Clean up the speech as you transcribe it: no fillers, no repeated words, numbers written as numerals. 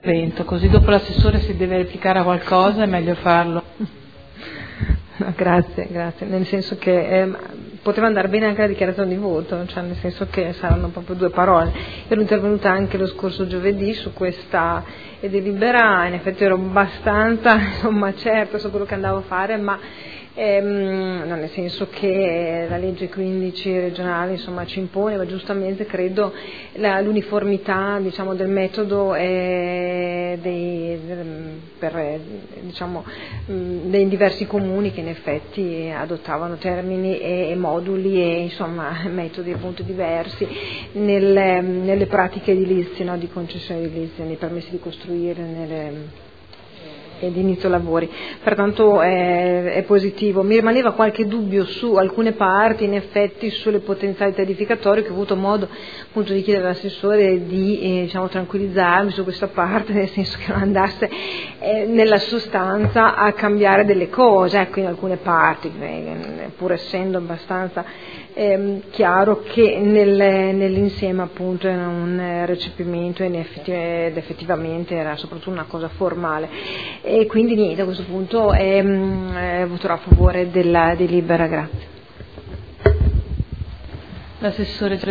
intervento, così dopo l'assessore si deve replicare a qualcosa è meglio farlo. No, grazie, nel senso che poteva andare bene anche la dichiarazione di voto, cioè nel senso che saranno proprio due parole. Ero intervenuta anche lo scorso giovedì su questa delibera, in effetti ero abbastanza certa su quello che andavo a fare, ma no, nel senso che la legge 15 regionale ci impone, ma giustamente credo l'uniformità del metodo dei diversi comuni che in effetti adottavano termini e moduli e metodi appunto diversi nelle pratiche edilizie, di concessione edilizia, nei permessi di costruire, ed inizio lavori, pertanto è positivo. Mi rimaneva qualche dubbio su alcune parti, in effetti sulle potenzialità edificatorie, che ho avuto modo appunto di chiedere all'assessore di tranquillizzarmi su questa parte, nel senso che non andasse nella sostanza a cambiare delle cose, ecco, in alcune parti, pur essendo abbastanza chiaro che nell'insieme appunto era un recepimento ed effettivamente era soprattutto una cosa formale, e quindi niente, a questo punto voterò a favore della delibera. Grazie. L'assessore